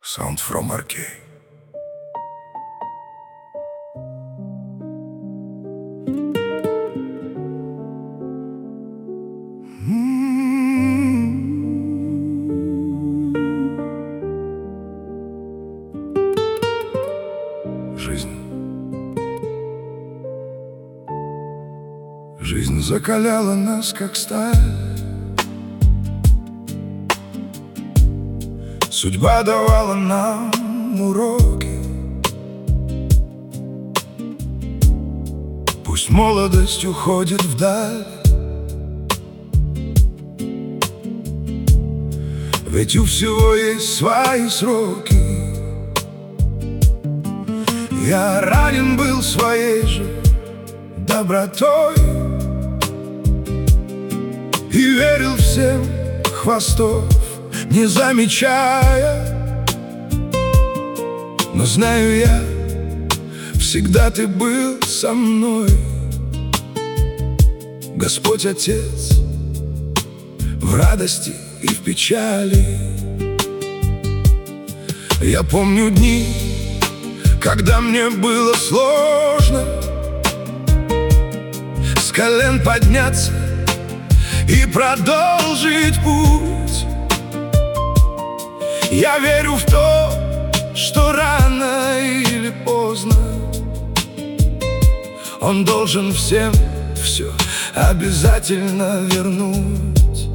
Sound from Arcade. Жизнь закаляла нас, как сталь. Судьба давала нам уроки. Пусть молодость уходит вдаль, ведь у всего есть свои сроки. Я ранен был своей же добротой и верил всем хвостов, не замечая. Но знаю я, всегда ты был со мной, Господь Отец, в радости и в печали. Я помню дни, когда мне было сложно с колен подняться и продолжить путь. Я верю в то, что рано или поздно Он должен всем все обязательно вернуть.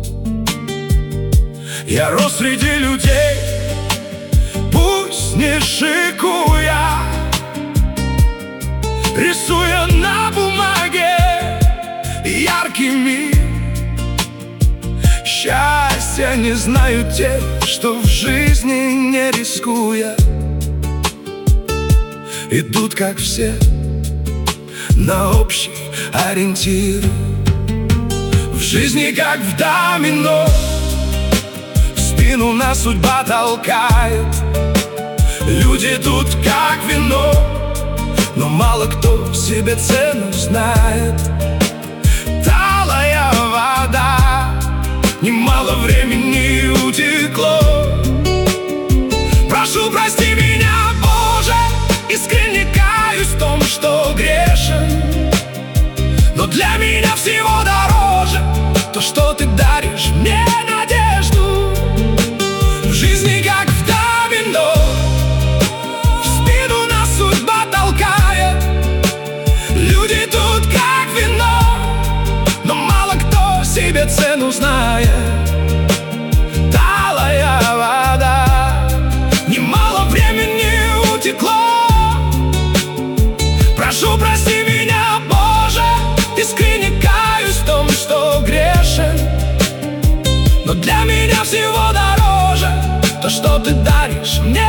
Я рос среди людей, пусть не шикуя, рисуя на бумаге яркими. Счастья не знают те, что в жизни не рискуя идут, как все, на общий ориентир. В жизни, как в домино, в спину нас судьба толкает. Люди тут как вино, но мало кто себе цену знает. Талая вода, немало времени утекло. Прошу, прости меня, Боже, искренне каюсь в том, что грешен. Но для меня всего дороже то, что ты даришь мне надежду. В жизни, как в домино, в спину нас судьба толкает. Люди тут как вино, но мало кто себе цену знает. Талая вода, немало времени утекло. Прошу, прости меня, Боже, искренне каюсь в том, что грешен. Но для меня всего дороже то, что ты даришь мне